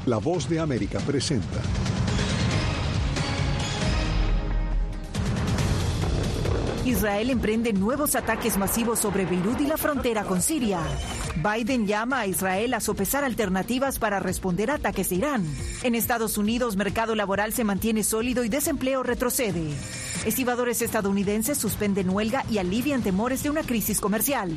La Voz de América presenta. Israel emprende nuevos ataques masivos sobre Beirut y la frontera con Siria. Biden llama a Israel a sopesar alternativas para responder a ataques de Irán. En Estados Unidos, mercado laboral se mantiene sólido y desempleo retrocede. Estibadores estadounidenses suspenden huelga y alivian temores de una crisis comercial.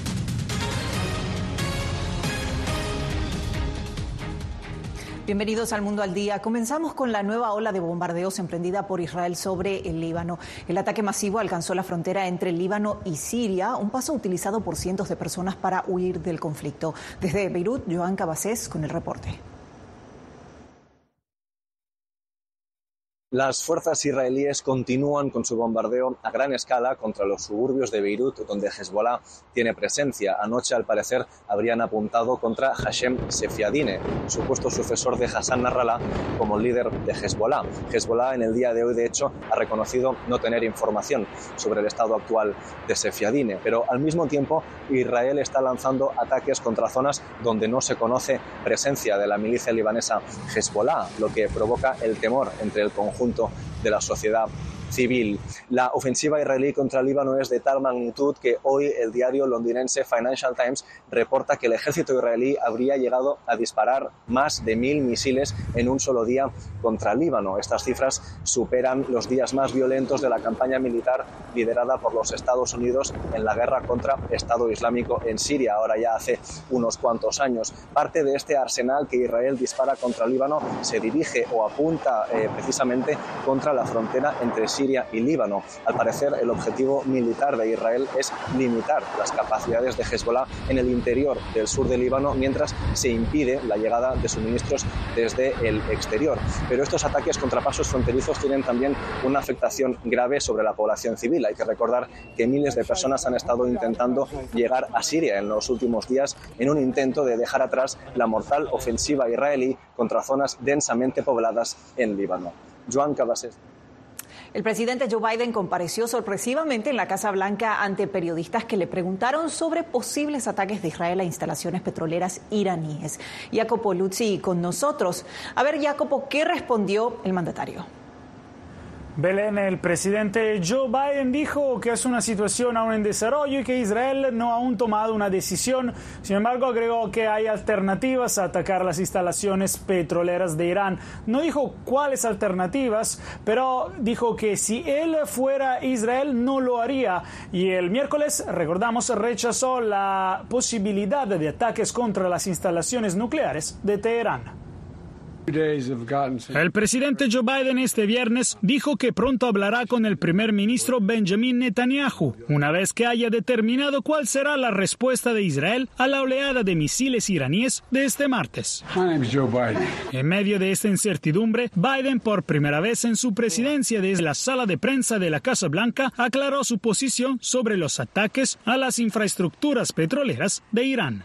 Bienvenidos al Mundo al Día. Comenzamos con la nueva ola de bombardeos emprendida por Israel sobre el Líbano. El ataque masivo alcanzó la frontera entre el Líbano y Siria, un paso utilizado por cientos de personas para huir del conflicto. Desde Beirut, Joan Cabasés con el reporte. Las fuerzas israelíes continúan con su bombardeo a gran escala contra los suburbios de Beirut, donde Hezbollah tiene presencia. Anoche, al parecer, habrían apuntado contra Hashem Sefiadine, supuesto sucesor de Hassan Nasrallah, como líder de Hezbollah. Hezbollah, en el día de hoy, de hecho, ha reconocido no tener información sobre el estado actual de Sefiadine, pero al mismo tiempo Israel está lanzando ataques contra zonas donde no se conoce presencia de la milicia libanesa Hezbollah, lo que provoca el temor entre el conjunto de la sociedad civil. La ofensiva israelí contra el Líbano es de tal magnitud que hoy el diario londinense Financial Times reporta que el ejército israelí habría llegado a disparar más de 1.000 misiles en un solo día contra el Líbano. Estas cifras superan los días más violentos de la campaña militar liderada por los Estados Unidos en la guerra contra Estado Islámico en Siria, ahora ya hace unos cuantos años. Parte de este arsenal que Israel dispara contra el Líbano se dirige o apunta precisamente contra la frontera entre Siria y Líbano. Al parecer, el objetivo militar de Israel es limitar las capacidades de Hezbollah en el interior del sur de Líbano, mientras se impide la llegada de suministros desde el exterior. Pero estos ataques contra pasos fronterizos tienen también una afectación grave sobre la población civil. Hay que recordar que miles de personas han estado intentando llegar a Siria en los últimos días en un intento de dejar atrás la mortal ofensiva israelí contra zonas densamente pobladas en Líbano. Joan Cabasés. El presidente Joe Biden compareció sorpresivamente en la Casa Blanca ante periodistas que le preguntaron sobre posibles ataques de Israel a instalaciones petroleras iraníes. Jacopo Luzzi con nosotros. A ver, Jacopo, ¿qué respondió el mandatario? Belén, el presidente Joe Biden dijo que es una situación aún en desarrollo y que Israel no ha aún tomado una decisión. Sin embargo, agregó que hay alternativas a atacar las instalaciones petroleras de Irán. No dijo cuáles alternativas, pero dijo que si él fuera Israel no lo haría. Y el miércoles, recordamos, rechazó la posibilidad de ataques contra las instalaciones nucleares de Teherán. El presidente Joe Biden este viernes dijo que pronto hablará con el primer ministro Benjamin Netanyahu, una vez que haya determinado cuál será la respuesta de Israel a la oleada de misiles iraníes de este martes. En medio de esta incertidumbre, Biden, por primera vez en su presidencia desde la sala de prensa de la Casa Blanca, aclaró su posición sobre los ataques a las infraestructuras petroleras de Irán.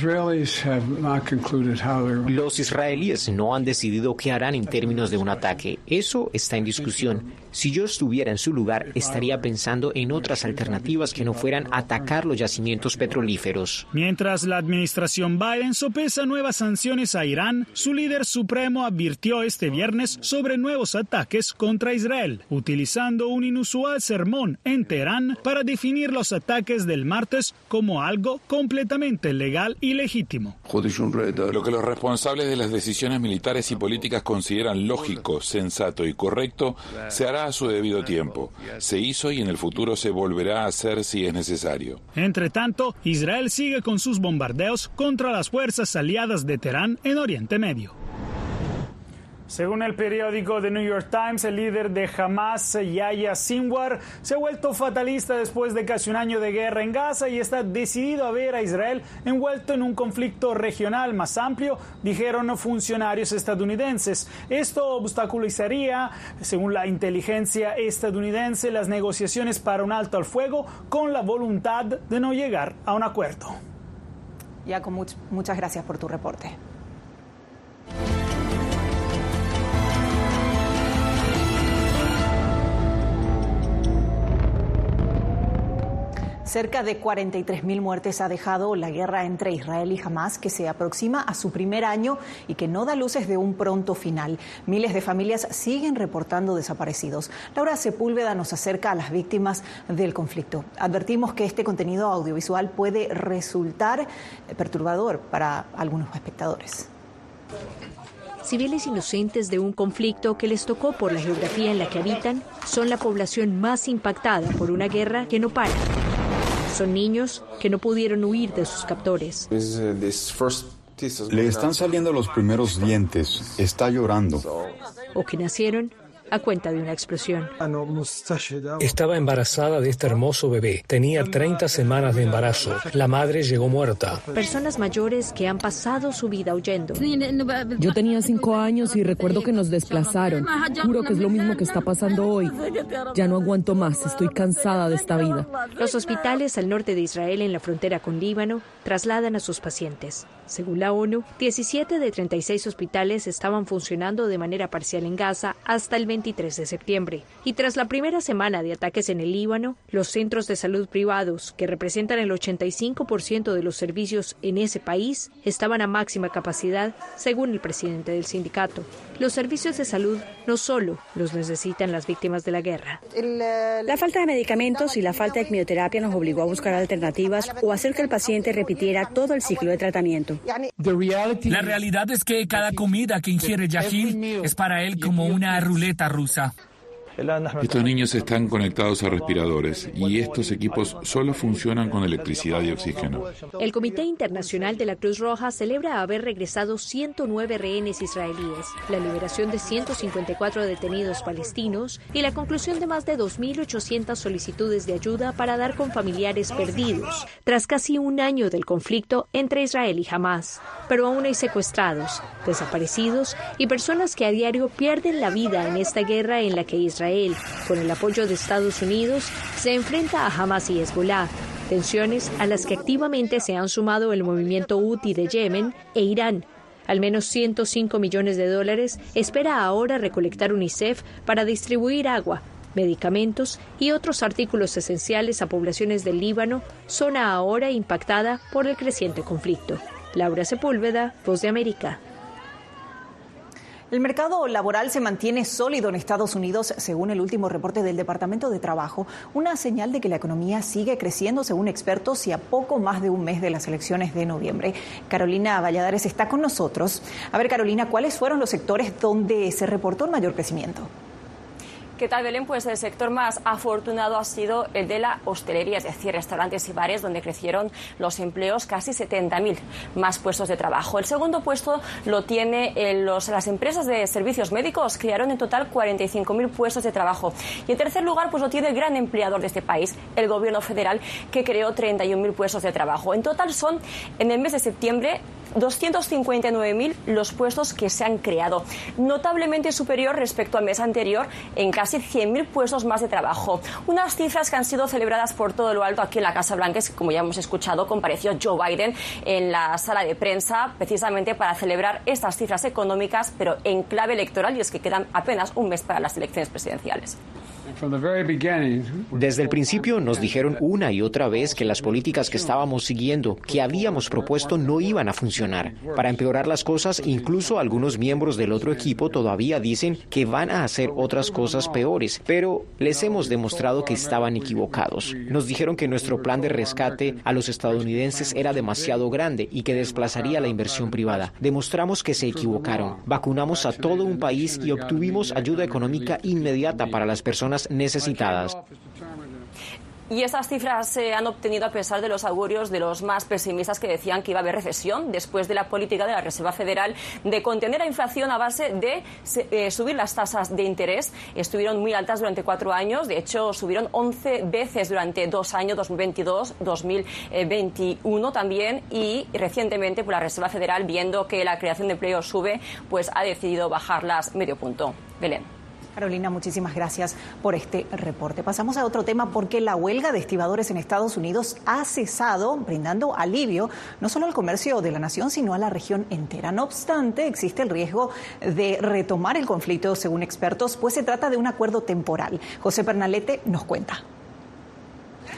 Los israelíes no han decidido qué harán en términos de un ataque. Eso está en discusión. Si yo estuviera en su lugar, estaría pensando en otras alternativas que no fueran atacar los yacimientos petrolíferos. Mientras la administración Biden sopesa nuevas sanciones a Irán, su líder supremo advirtió este viernes sobre nuevos ataques contra Israel, utilizando un inusual sermón en Teherán para definir los ataques del martes como algo completamente legal y legítimo. Lo que los responsables de las decisiones militares y políticas consideran lógico, sensato y correcto, se hará a su debido tiempo. Se hizo y en el futuro se volverá a hacer si es necesario. Entre tanto, Israel sigue con sus bombardeos contra las fuerzas aliadas de Teherán en Oriente Medio. Según el periódico The New York Times, el líder de Hamas, Yahya Sinwar, se ha vuelto fatalista después de casi un año de guerra en Gaza y está decidido a ver a Israel envuelto en un conflicto regional más amplio, dijeron funcionarios estadounidenses. Esto obstaculizaría, según la inteligencia estadounidense, las negociaciones para un alto al fuego con la voluntad de no llegar a un acuerdo. Jacob, muchas gracias por tu reporte. Cerca de 43.000 muertes ha dejado la guerra entre Israel y Hamás, que se aproxima a su primer año y que no da luces de un pronto final. Miles de familias siguen reportando desaparecidos. Laura Sepúlveda nos acerca a las víctimas del conflicto. Advertimos que este contenido audiovisual puede resultar perturbador para algunos espectadores. Civiles inocentes de un conflicto que les tocó por la geografía en la que habitan son la población más impactada por una guerra que no para. Son niños que no pudieron huir de sus captores. Le están saliendo los primeros dientes, está llorando. O que nacieron a cuenta de una explosión. Estaba embarazada de este hermoso bebé. Tenía 30 semanas de embarazo. La madre llegó muerta. Personas mayores que han pasado su vida huyendo. Yo tenía 5 años y recuerdo que nos desplazaron. Juro que es lo mismo que está pasando hoy. Ya no aguanto más, estoy cansada de esta vida. Los hospitales al norte de Israel, en la frontera con Líbano, trasladan a sus pacientes. Según la ONU, 17 de 36 hospitales estaban funcionando de manera parcial en Gaza hasta el 23 de septiembre. Y tras la primera semana de ataques en el Líbano, los centros de salud privados, que representan el 85% de los servicios en ese país, estaban a máxima capacidad, según el presidente del sindicato. Los servicios de salud no solo los necesitan las víctimas de la guerra. La falta de medicamentos y la falta de quimioterapia nos obligó a buscar alternativas o hacer que el paciente repitiera todo el ciclo de tratamiento. La realidad es que cada comida que ingiere Yahil es para él como una ruleta rusa. Estos niños están conectados a respiradores y estos equipos solo funcionan con electricidad y oxígeno. El Comité Internacional de la Cruz Roja celebra haber regresado 109 rehenes israelíes, la liberación de 154 detenidos palestinos y la conclusión de más de 2.800 solicitudes de ayuda para dar con familiares perdidos, tras casi un año del conflicto entre Israel y Hamás. Pero aún hay secuestrados, desaparecidos y personas que a diario pierden la vida en esta guerra en la que Israel, con el apoyo de Estados Unidos, se enfrenta a Hamás y Hezbolá, tensiones a las que activamente se han sumado el movimiento Houthi de Yemen e Irán. Al menos $105 millones espera ahora recolectar UNICEF para distribuir agua, medicamentos y otros artículos esenciales a poblaciones del Líbano, zona ahora impactada por el creciente conflicto. Laura Sepúlveda, Voz de América. El mercado laboral se mantiene sólido en Estados Unidos, según el último reporte del Departamento de Trabajo, una señal de que la economía sigue creciendo, según expertos, y a poco más de un mes de las elecciones de noviembre. Carolina Valladares está con nosotros. A ver, Carolina, ¿cuáles fueron los sectores donde se reportó el mayor crecimiento? ¿Qué tal, Belén? Pues el sector más afortunado ha sido el de la hostelería, es decir, restaurantes y bares, donde crecieron los empleos, casi 70.000 más puestos de trabajo. El segundo puesto lo tiene las empresas de servicios médicos, crearon en total 45.000 puestos de trabajo. Y en tercer lugar, pues lo tiene el gran empleador de este país, el gobierno federal, que creó 31.000 puestos de trabajo. En total son, en el mes de septiembre, 259.000 los puestos que se han creado, notablemente superior respecto al mes anterior en casi 100.000 puestos más de trabajo. Unas cifras que han sido celebradas por todo lo alto aquí en la Casa Blanca, que, como ya hemos escuchado, compareció Joe Biden en la sala de prensa precisamente para celebrar estas cifras económicas, pero en clave electoral, y es que quedan apenas un mes para las elecciones presidenciales. Desde el principio nos dijeron una y otra vez que las políticas que estábamos siguiendo, que habíamos propuesto, no iban a funcionar. Para empeorar las cosas, incluso algunos miembros del otro equipo todavía dicen que van a hacer otras cosas peores, pero les hemos demostrado que estaban equivocados. Nos dijeron que nuestro plan de rescate a los estadounidenses era demasiado grande y que desplazaría la inversión privada. Demostramos que se equivocaron. Vacunamos a todo un país y obtuvimos ayuda económica inmediata para las personas necesitadas. Y estas cifras se han obtenido a pesar de los augurios de los más pesimistas, que decían que iba a haber recesión después de la política de la Reserva Federal de contener la inflación a base de subir las tasas de interés. Estuvieron muy altas durante 4 años, de hecho subieron 11 veces durante 2 años, 2022, 2021 también, y recientemente pues, la Reserva Federal, viendo que la creación de empleo sube, pues ha decidido bajarlas medio punto. Belén. Carolina, muchísimas gracias por este reporte. Pasamos a otro tema, porque la huelga de estibadores en Estados Unidos ha cesado, brindando alivio no solo al comercio de la nación, sino a la región entera. No obstante, existe el riesgo de retomar el conflicto, según expertos, pues se trata de un acuerdo temporal. José Pernalete nos cuenta.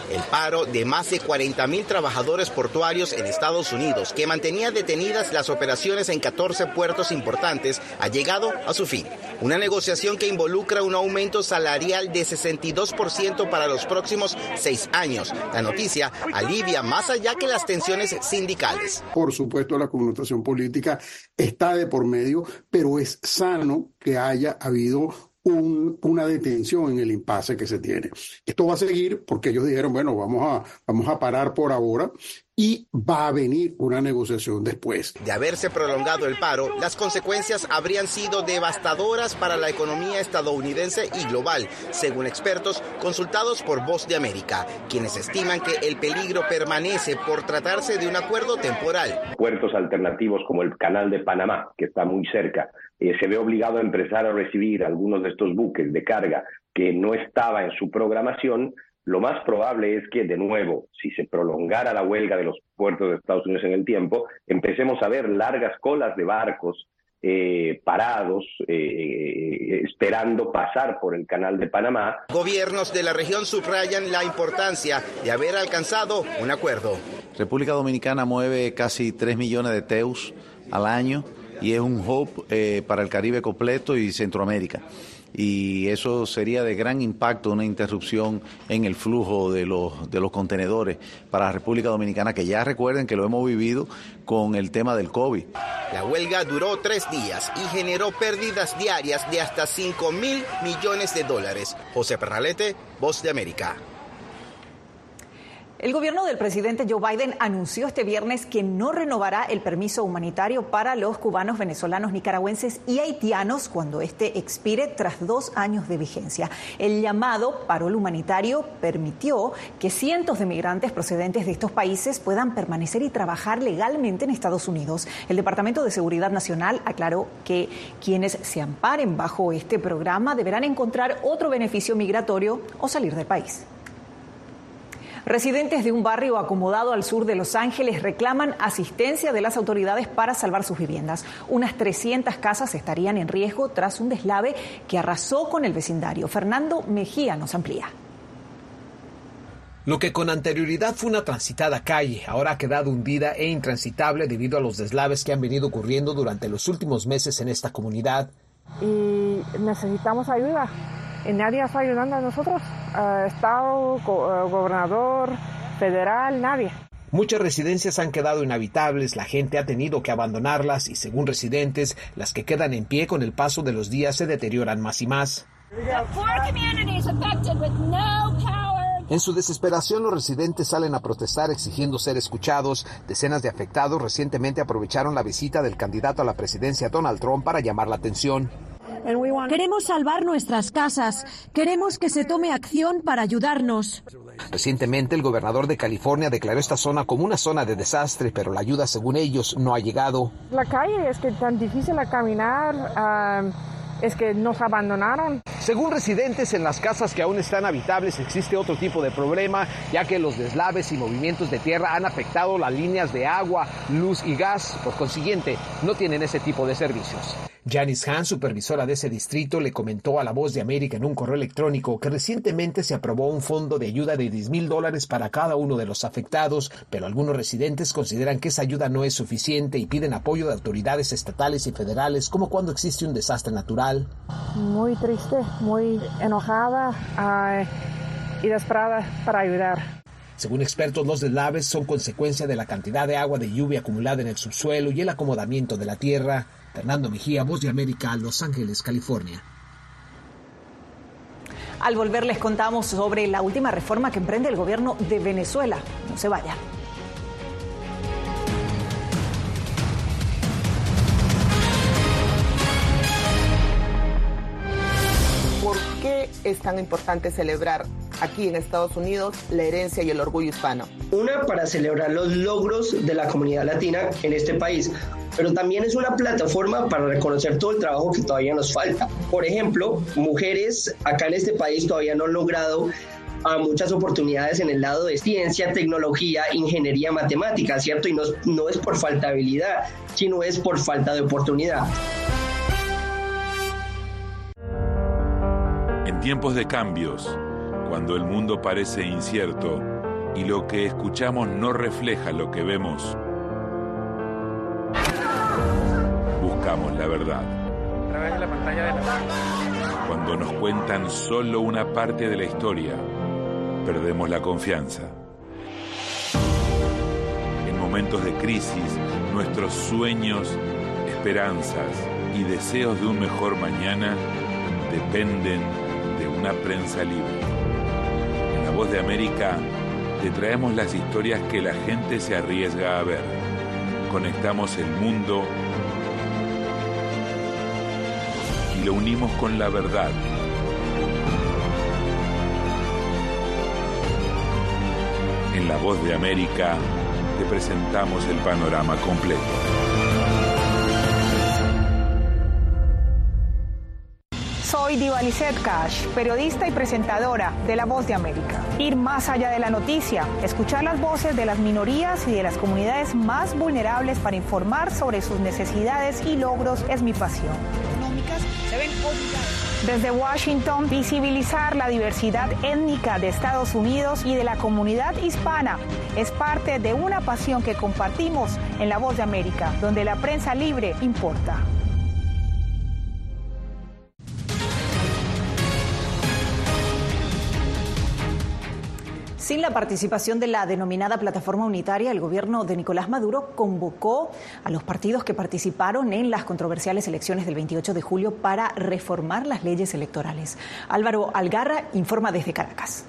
El paro de más de 40.000 trabajadores portuarios en Estados Unidos, que mantenía detenidas las operaciones en 14 puertos importantes, ha llegado a su fin. Una negociación que involucra un aumento salarial de 62% para los próximos 6 años. La noticia alivia más allá que las tensiones sindicales. Por supuesto, la connotación política está de por medio, pero es sano que haya habido una detención en el impasse que se tiene. Esto va a seguir porque ellos dijeron, bueno, vamos a parar por ahora y va a venir una negociación después. De haberse prolongado el paro, las consecuencias habrían sido devastadoras para la economía estadounidense y global, según expertos consultados por Voz de América, quienes estiman que el peligro permanece por tratarse de un acuerdo temporal. Puertos alternativos como el Canal de Panamá, que está muy cerca, se ve obligado a empezar a recibir algunos de estos buques de carga que no estaba en su programación. Lo más probable es que, de nuevo, si se prolongara la huelga de los puertos de Estados Unidos en el tiempo, empecemos a ver largas colas de barcos parados, esperando pasar por el Canal de Panamá. Gobiernos de la región subrayan la importancia de haber alcanzado un acuerdo. República Dominicana mueve casi 3 millones de TEUs al año y es un hub para el Caribe completo y Centroamérica. Y eso sería de gran impacto, una interrupción en el flujo de los contenedores para la República Dominicana, que ya recuerden que lo hemos vivido con el tema del COVID. La huelga duró 3 días y generó pérdidas diarias de hasta $5.000 millones. José Perralete, Voz de América. El gobierno del presidente Joe Biden anunció este viernes que no renovará el permiso humanitario para los cubanos, venezolanos, nicaragüenses y haitianos cuando este expire tras 2 años de vigencia. El llamado parol humanitario permitió que cientos de migrantes procedentes de estos países puedan permanecer y trabajar legalmente en Estados Unidos. El Departamento de Seguridad Nacional aclaró que quienes se amparen bajo este programa deberán encontrar otro beneficio migratorio o salir del país. Residentes de un barrio acomodado al sur de Los Ángeles reclaman asistencia de las autoridades para salvar sus viviendas. Unas 300 casas estarían en riesgo tras un deslave que arrasó con el vecindario. Fernando Mejía nos amplía. Lo que con anterioridad fue una transitada calle, ahora ha quedado hundida e intransitable debido a los deslaves que han venido ocurriendo durante los últimos meses en esta comunidad. Y necesitamos ayuda. Y nadie está ayudando a nosotros, Estado, gobernador, federal, nadie. Muchas residencias han quedado inhabitables, la gente ha tenido que abandonarlas y, según residentes, las que quedan en pie con el paso de los días se deterioran más y más. En su desesperación, los residentes salen a protestar exigiendo ser escuchados. Decenas de afectados recientemente aprovecharon la visita del candidato a la presidencia Donald Trump para llamar la atención. Queremos salvar nuestras casas. Queremos que se tome acción para ayudarnos. Recientemente, el gobernador de California declaró esta zona como una zona de desastre, pero la ayuda, según ellos, no ha llegado. La calle es que tan difícil a caminar. Es que nos abandonaron. Según residentes, en las casas que aún están habitables existe otro tipo de problema, ya que los deslaves y movimientos de tierra han afectado las líneas de agua, luz y gas. Por consiguiente, no tienen ese tipo de servicios. Janice Hahn, supervisora de ese distrito, le comentó a La Voz de América en un correo electrónico que recientemente se aprobó un fondo de ayuda de $10,000 para cada uno de los afectados, pero algunos residentes consideran que esa ayuda no es suficiente y piden apoyo de autoridades estatales y federales, como cuando existe un desastre natural. Muy triste, muy enojada y desesperada para ayudar. Según expertos, los deslaves son consecuencia de la cantidad de agua de lluvia acumulada en el subsuelo y el acomodamiento de la tierra. Fernando Mejía, Voz de América, Los Ángeles, California. Al volver les contamos sobre la última reforma que emprende el gobierno de Venezuela. No se vaya. ¿Por qué es tan importante celebrar aquí en Estados Unidos la herencia y el orgullo hispano? Una, para celebrar los logros de la comunidad latina en este país, pero también es una plataforma para reconocer todo el trabajo que todavía nos falta. Por ejemplo, mujeres acá en este país todavía no han logrado muchas oportunidades en el lado de ciencia, tecnología, ingeniería, matemática, ¿cierto? Y no es por falta de habilidad, sino es por falta de oportunidad. En tiempos de cambios, cuando el mundo parece incierto, y lo que escuchamos no refleja lo que vemos, buscamos la verdad. A través de la pantalla de la... Cuando nos cuentan solo una parte de la historia, perdemos la confianza. En momentos de crisis, nuestros sueños, esperanzas y deseos de un mejor mañana dependen de una prensa libre. En La Voz de América te traemos las historias que la gente se arriesga a ver. Conectamos el mundo y lo unimos con la verdad. En La Voz de América te presentamos el panorama completo. Soy Diva Lizette Cash, periodista y presentadora de La Voz de América. Ir más allá de la noticia, escuchar las voces de las minorías y de las comunidades más vulnerables para informar sobre sus necesidades y logros es mi pasión. Se ven obligados. Desde Washington, visibilizar la diversidad étnica de Estados Unidos y de la comunidad hispana es parte de una pasión que compartimos en La Voz de América, donde la prensa libre importa. Sin la participación de la denominada Plataforma Unitaria, el gobierno de Nicolás Maduro convocó a los partidos que participaron en las controversiales elecciones del 28 de julio para reformar las leyes electorales. Álvaro Algarra informa desde Caracas.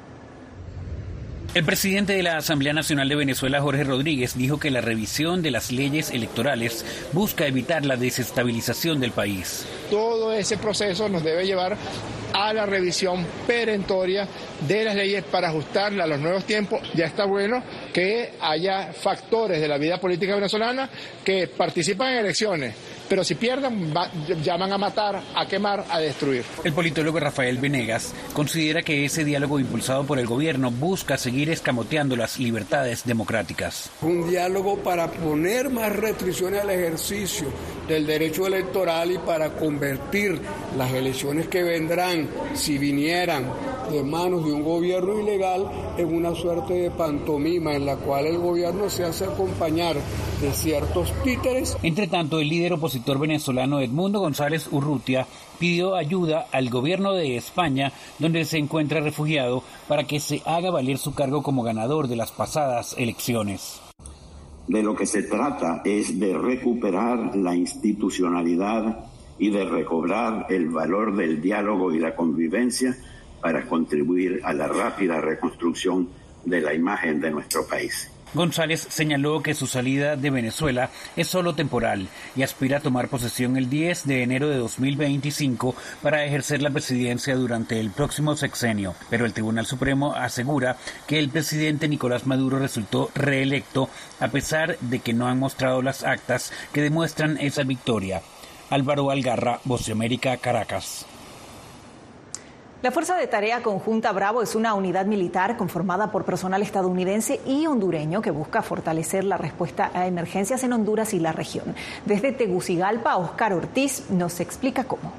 El presidente de la Asamblea Nacional de Venezuela, Jorge Rodríguez, dijo que la revisión de las leyes electorales busca evitar la desestabilización del país. Todo ese proceso nos debe llevar a la revisión perentoria de las leyes para ajustarla a los nuevos tiempos. Ya está bueno que haya factores de la vida política venezolana que participan en elecciones, pero si pierden, llaman a matar, a quemar, a destruir. El politólogo Rafael Venegas considera que ese diálogo impulsado por el gobierno busca seguir escamoteando las libertades democráticas. Un diálogo para poner más restricciones al ejercicio del derecho electoral y para convertir las elecciones que vendrán, si vinieran de manos de un gobierno ilegal, en una suerte de pantomima en la cual el gobierno se hace acompañar de ciertos títeres. Entre tanto, el líder opositor venezolano Edmundo González Urrutia pidió ayuda al gobierno de España, donde se encuentra refugiado, para que se haga valer su cargo como ganador de las pasadas elecciones. De lo que se trata es de recuperar la institucionalidad y de recobrar el valor del diálogo y la convivencia para contribuir a la rápida reconstrucción de la imagen de nuestro país. González señaló que su salida de Venezuela es solo temporal y aspira a tomar posesión el 10 de enero de 2025 para ejercer la presidencia durante el próximo sexenio. Pero el Tribunal Supremo asegura que el presidente Nicolás Maduro resultó reelecto a pesar de que no han mostrado las actas que demuestran esa victoria. Álvaro Algarra, Voz de América, Caracas. La Fuerza de Tarea Conjunta Bravo es una unidad militar conformada por personal estadounidense y hondureño que busca fortalecer la respuesta a emergencias en Honduras y la región. Desde Tegucigalpa, Oscar Ortiz nos explica cómo.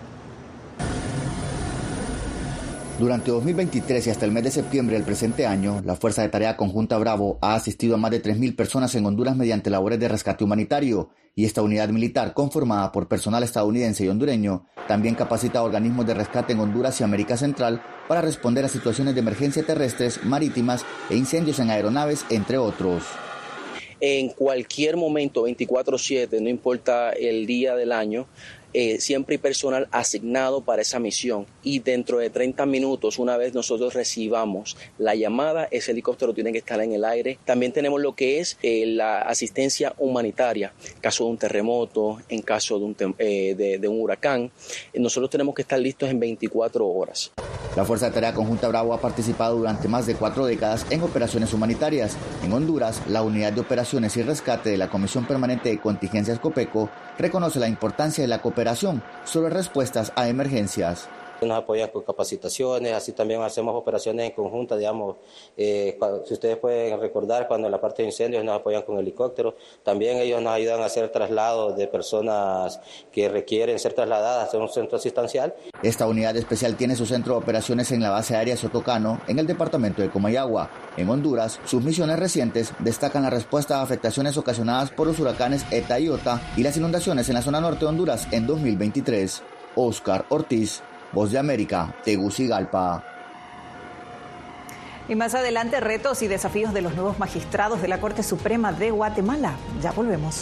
Durante 2023 y hasta el mes de septiembre del presente año, la Fuerza de Tarea Conjunta Bravo ha asistido a más de 3.000 personas en Honduras mediante labores de rescate humanitario, y esta unidad militar, conformada por personal estadounidense y hondureño, también capacita a organismos de rescate en Honduras y América Central para responder a situaciones de emergencia terrestres, marítimas e incendios en aeronaves, entre otros. En cualquier momento, 24/7, no importa el día del año, siempre hay personal asignado para esa misión, y dentro de 30 minutos, una vez nosotros recibamos la llamada, ese helicóptero tiene que estar en el aire. También tenemos lo que es la asistencia humanitaria, en caso de un terremoto, en caso de un huracán. Nosotros tenemos que estar listos en 24 horas. La Fuerza de Tarea Conjunta Bravo ha participado durante más de 4 décadas en operaciones humanitarias. En Honduras, la Unidad de Operaciones y Rescate de la Comisión Permanente de Contingencias COPECO reconoce la importancia de la cooperación sobre respuestas a emergencias. Nos apoyan con capacitaciones, así también hacemos operaciones en conjunta, digamos, si ustedes pueden recordar, cuando en la parte de incendios nos apoyan con helicópteros, también ellos nos ayudan a hacer traslados de personas que requieren ser trasladadas a un centro asistencial. Esta unidad especial tiene su centro de operaciones en la base aérea Sotocano, en el departamento de Comayagua. En Honduras, sus misiones recientes destacan la respuesta a afectaciones ocasionadas por los huracanes Eta y Ota y las inundaciones en la zona norte de Honduras en 2023. Oscar Ortiz, Voz de América, Tegucigalpa. Y más adelante, retos y desafíos de los nuevos magistrados de la Corte Suprema de Guatemala. Ya volvemos.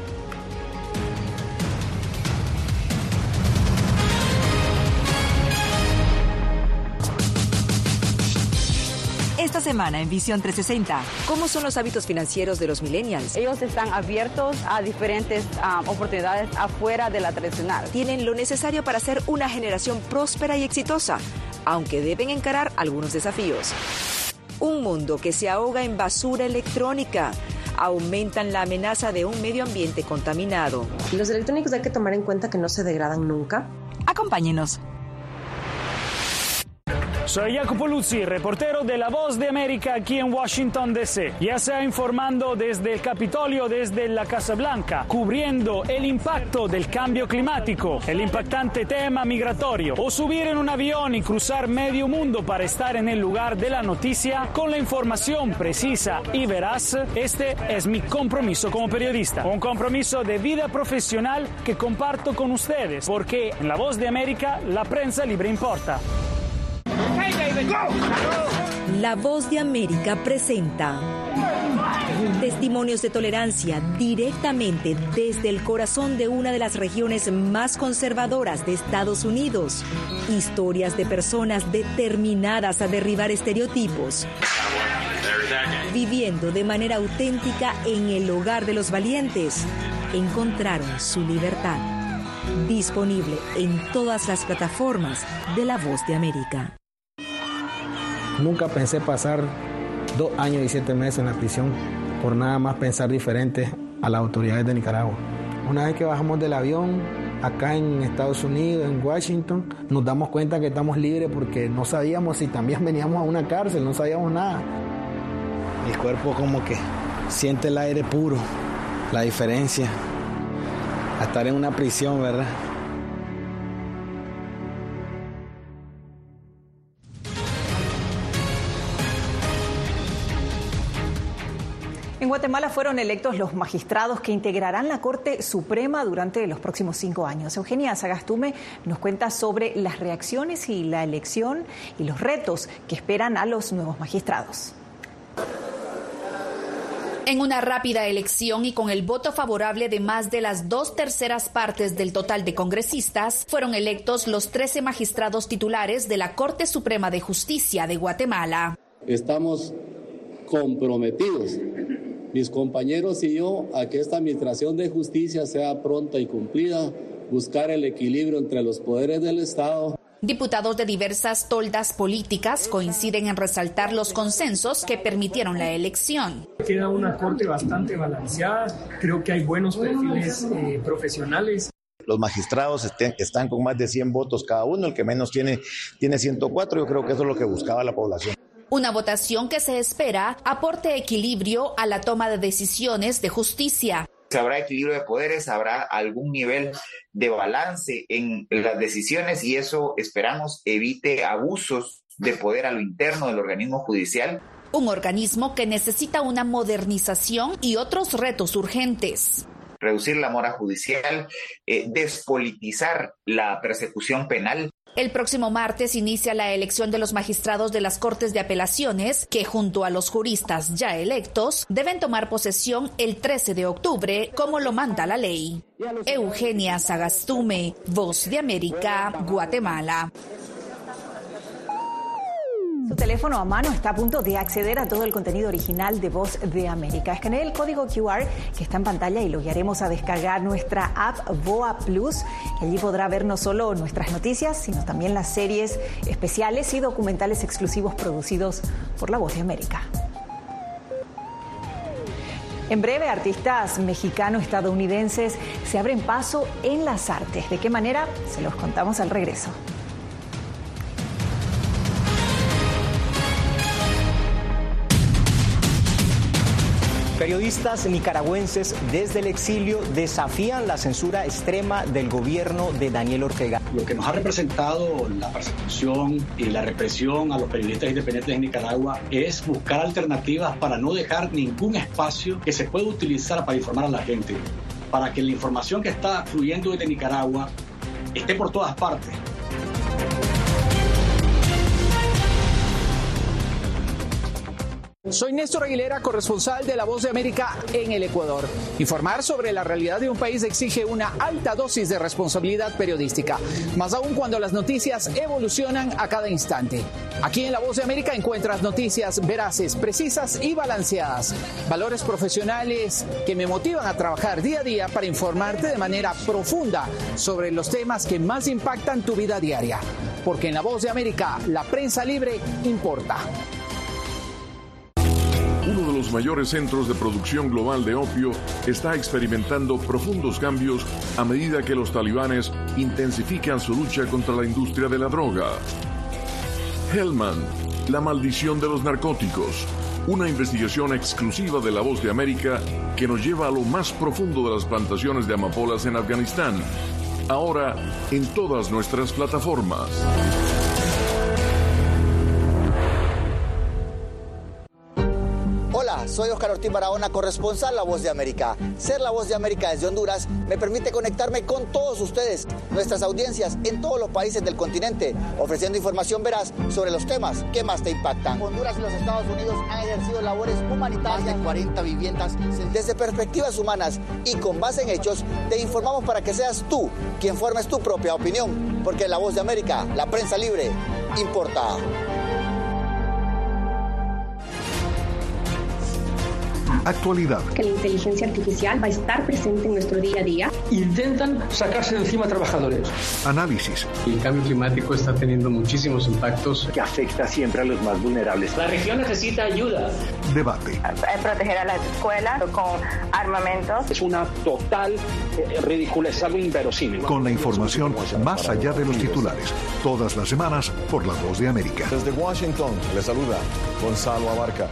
Esta semana en Visión 360, ¿cómo son los hábitos financieros de los millennials? Ellos están abiertos a diferentes oportunidades afuera de la tradicional. Tienen lo necesario para ser una generación próspera y exitosa, aunque deben encarar algunos desafíos. Un mundo que se ahoga en basura electrónica. Aumentan la amenaza de un medio ambiente contaminado. Los electrónicos hay que tomar en cuenta que no se degradan nunca. Acompáñenos. Soy Jacopo Luzzi, reportero de La Voz de América aquí en Washington, D.C. Ya sea informando desde el Capitolio, desde la Casa Blanca, cubriendo el impacto del cambio climático, el impactante tema migratorio, o subir en un avión y cruzar medio mundo para estar en el lugar de la noticia con la información precisa y veraz, este es mi compromiso como periodista. Un compromiso de vida profesional que comparto con ustedes, porque en La Voz de América la prensa libre importa. La Voz de América presenta testimonios de tolerancia directamente desde el corazón de una de las regiones más conservadoras de Estados Unidos. Historias de personas determinadas a derribar estereotipos, viviendo de manera auténtica en el hogar de los valientes. Encontraron su libertad. Disponible en todas las plataformas de La Voz de América. Nunca pensé pasar 2 años y 7 meses en la prisión por nada más pensar diferente a las autoridades de Nicaragua. Una vez que bajamos del avión, acá en Estados Unidos, en Washington, nos damos cuenta que estamos libres porque no sabíamos si también veníamos a una cárcel, no sabíamos nada. El cuerpo como que siente el aire puro, la diferencia a estar en una prisión, ¿verdad? En Guatemala fueron electos los magistrados que integrarán la Corte Suprema durante los próximos 5 años. Eugenia Sagastume nos cuenta sobre las reacciones y la elección y los retos que esperan a los nuevos magistrados. En una rápida elección y con el voto favorable de más de las 2/3 partes del total de congresistas, fueron electos los 13 magistrados titulares de la Corte Suprema de Justicia de Guatemala. Estamos comprometidos, mis compañeros y yo, a que esta administración de justicia sea pronta y cumplida, buscar el equilibrio entre los poderes del Estado. Diputados de diversas toldas políticas coinciden en resaltar los consensos que permitieron la elección. Queda una corte bastante balanceada, creo que hay buenos perfiles profesionales. Los magistrados están con más de 100 votos cada uno, el que menos tiene 104, yo creo que eso es lo que buscaba la población. Una votación que se espera aporte equilibrio a la toma de decisiones de justicia. Habrá equilibrio de poderes, habrá algún nivel de balance en las decisiones y eso esperamos evite abusos de poder a lo interno del organismo judicial. Un organismo que necesita una modernización y otros retos urgentes. Reducir la mora judicial, despolitizar la persecución penal. El próximo martes inicia la elección de los magistrados de las Cortes de Apelaciones, que junto a los juristas ya electos deben tomar posesión el 13 de octubre, como lo manda la ley. Eugenia Sagastume, Voz de América, Guatemala. Su teléfono a mano está a punto de acceder a todo el contenido original de Voz de América. Escanee el código QR que está en pantalla y lo guiaremos a descargar nuestra app VOA Plus. Allí podrá ver no solo nuestras noticias, sino también las series especiales y documentales exclusivos producidos por La Voz de América. En breve, artistas mexicano-estadounidenses se abren paso en las artes. ¿De qué manera? Se los contamos al regreso. Periodistas nicaragüenses desde el exilio desafían la censura extrema del gobierno de Daniel Ortega. Lo que nos ha representado la persecución y la represión a los periodistas independientes en Nicaragua es buscar alternativas para no dejar ningún espacio que se pueda utilizar para informar a la gente, para que la información que está fluyendo desde Nicaragua esté por todas partes. Soy Néstor Aguilera, corresponsal de La Voz de América en el Ecuador. Informar sobre la realidad de un país exige una alta dosis de responsabilidad periodística, más aún cuando las noticias evolucionan a cada instante. Aquí en La Voz de América encuentras noticias veraces, precisas y balanceadas. Valores profesionales que me motivan a trabajar día a día para informarte de manera profunda sobre los temas que más impactan tu vida diaria. Porque en La Voz de América, la prensa libre importa. Uno de los mayores centros de producción global de opio está experimentando profundos cambios a medida que los talibanes intensifican su lucha contra la industria de la droga. Helmand, la maldición de los narcóticos. Una investigación exclusiva de La Voz de América que nos lleva a lo más profundo de las plantaciones de amapolas en Afganistán. Ahora en todas nuestras plataformas. Hola, soy Oscar Ortiz Barahona, corresponsal La Voz de América. Ser La Voz de América desde Honduras me permite conectarme con todos ustedes, nuestras audiencias en todos los países del continente, ofreciendo información veraz sobre los temas que más te impactan. Honduras y los Estados Unidos han ejercido labores humanitarias. Más de 40 viviendas. Desde perspectivas humanas y con base en hechos, te informamos para que seas tú quien formes tu propia opinión. Porque en La Voz de América, la prensa libre importa. Actualidad. Que la inteligencia artificial va a estar presente en nuestro día a día. Intentan sacarse de encima a trabajadores. Análisis. El cambio climático está teniendo muchísimos impactos que afecta siempre a los más vulnerables. La región necesita ayuda. Debate. Proteger a las escuelas con armamentos. Es una total ridícula, es algo inverosímil. Con la información más allá de los titulares. Todas las semanas por La Voz de América. Desde Washington, le saluda Gonzalo Abarca.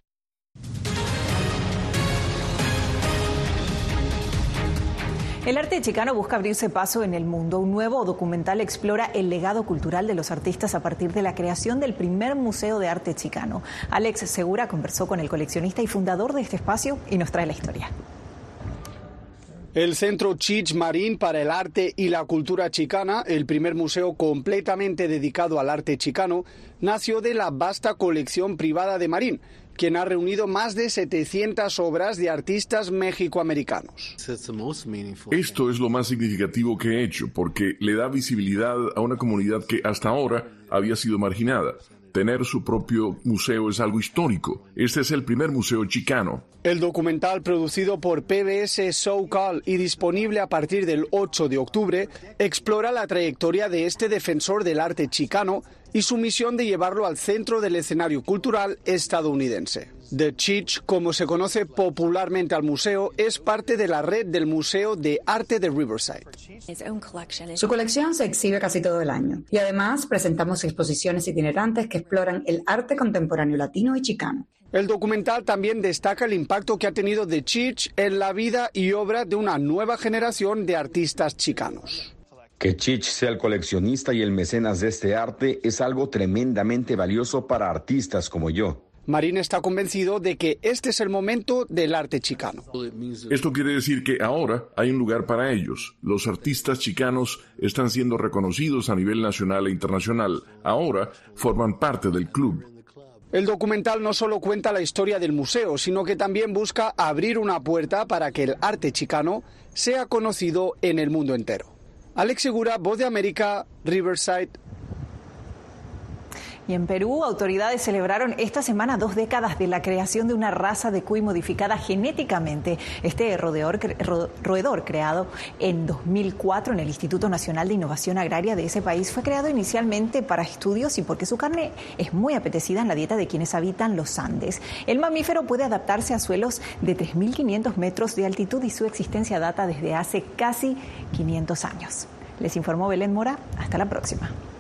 El arte chicano busca abrirse paso en el mundo. Un nuevo documental explora el legado cultural de los artistas a partir de la creación del primer museo de arte chicano. Alex Segura conversó con el coleccionista y fundador de este espacio y nos trae la historia. El Centro Cheech Marin para el Arte y la Cultura Chicana, el primer museo completamente dedicado al arte chicano, nació de la vasta colección privada de Marin, quien ha reunido más de 700 obras de artistas mexicoamericanos. Esto es lo más significativo que he hecho, porque le da visibilidad a una comunidad que hasta ahora había sido marginada. Tener su propio museo es algo histórico. Este es el primer museo chicano. El documental, producido por PBS SoCal y disponible a partir del 8 de octubre, explora la trayectoria de este defensor del arte chicano y su misión de llevarlo al centro del escenario cultural estadounidense. The Cheech, como se conoce popularmente al museo, es parte de la red del Museo de Arte de Riverside. Su colección se exhibe casi todo el año y además presentamos exposiciones itinerantes que exploran el arte contemporáneo latino y chicano. El documental también destaca el impacto que ha tenido The Cheech en la vida y obra de una nueva generación de artistas chicanos. Que Cheech sea el coleccionista y el mecenas de este arte es algo tremendamente valioso para artistas como yo. Marín está convencido de que este es el momento del arte chicano. Esto quiere decir que ahora hay un lugar para ellos. Los artistas chicanos están siendo reconocidos a nivel nacional e internacional. Ahora forman parte del club. El documental no solo cuenta la historia del museo, sino que también busca abrir una puerta para que el arte chicano sea conocido en el mundo entero. Alex Segura, Voz de América, Riverside. Y en Perú, autoridades celebraron esta semana 2 décadas de la creación de una raza de cuy modificada genéticamente. Este roedor creado en 2004 en el Instituto Nacional de Innovación Agraria de ese país fue creado inicialmente para estudios y porque su carne es muy apetecida en la dieta de quienes habitan los Andes. El mamífero puede adaptarse a suelos de 3.500 metros de altitud y su existencia data desde hace casi 500 años. Les informó Belén Mora. Hasta la próxima.